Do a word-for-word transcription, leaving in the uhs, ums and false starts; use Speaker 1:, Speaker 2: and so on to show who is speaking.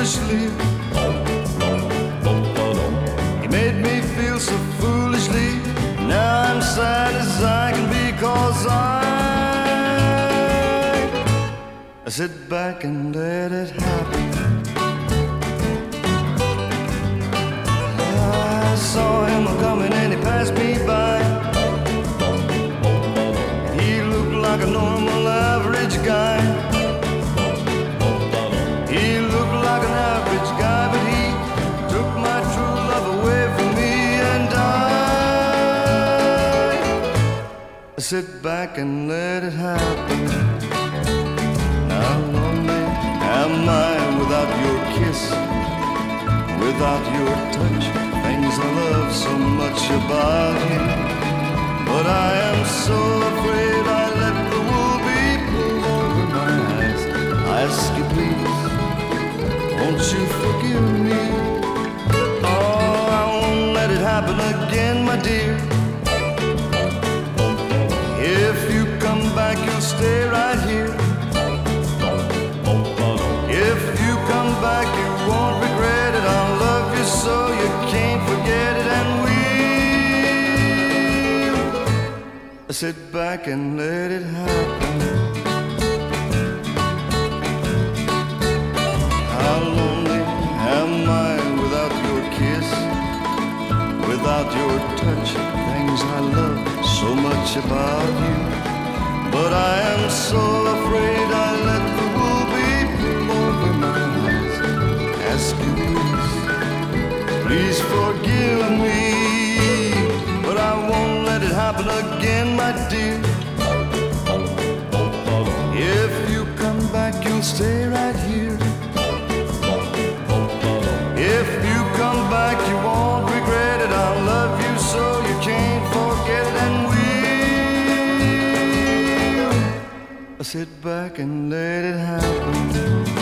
Speaker 1: foolishly. He made me feel so foolishly. Now I'm sad as I can be, 'cause I I sit back and let it happen. I saw him coming and he passed me by. He looked like a normal average guy. He looked like an average guy, but he took my true love away from me, and I, I sit back and let it happen. How lonely am I without your kiss, without your touch, things I love so much about you. But I am so afraid I let the wool be pulled over my eyes. I ask you please, won't you forgive me? Oh, I won't let it happen again, my dear. If you come back, you'll stay right here. If you come back, you won't regret it. I'll love you so you can't forget it. And we'll sit back and let it happen. How lonely am I without your kiss, without your touch, things I love so much about you. But I am so afraid I let the wool be pulled over my eyes. Ask you please, please forgive me, but I won't let it happen again, my dear. If you come back, you'll stay right here. If you come back, you won't regret it. I'll love you so you can't forget it. And we'll sit back and let it happen.